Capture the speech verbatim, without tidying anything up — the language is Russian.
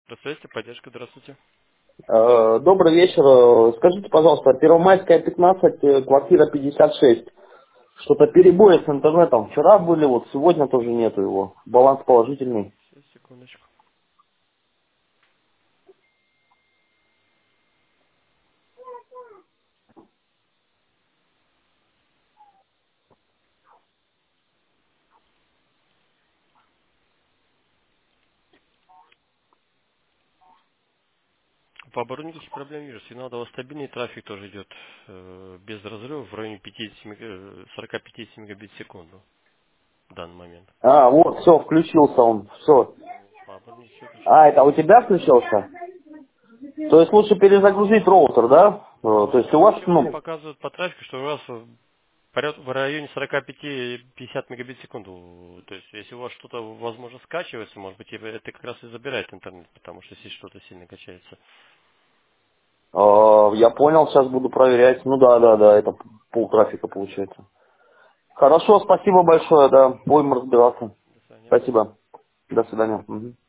Здравствуйте, поддержка, здравствуйте. Э, Добрый вечер. Э, Скажите, пожалуйста, Первомайская пятнадцать, э, квартира пятьдесят шесть. Что-то перебои с интернетом. Вчера были, вот сегодня тоже нету его. Баланс положительный. Сейчас, секундочку. По оборудованию никаких проблем не вижу. Сигнал дал стабильный, трафик тоже идет э, без разрывов в районе пятидесяти мега- э, сорока пятидесяти мегабит в секунду в данный момент. А, вот, все, включился он. Все. По оборудованию все А, включено. это у тебя включился? То есть лучше перезагрузить роутер, да? Э, То Ну, есть у скорее вас, всего, мне ну, показывают по трафику, что у вас э, поряд- в районе сорока пяти пятидесяти мегабит в секунду. То есть, если у вас что-то, возможно, скачивается, может быть, это как раз и забирает интернет, потому что если что-то сильно качается. э, я понял, сейчас буду проверять. Ну да, да, да, это пол трафика получается. Хорошо, спасибо большое, да. Будем разбираться. До свидания. Спасибо. До свидания. Мгм.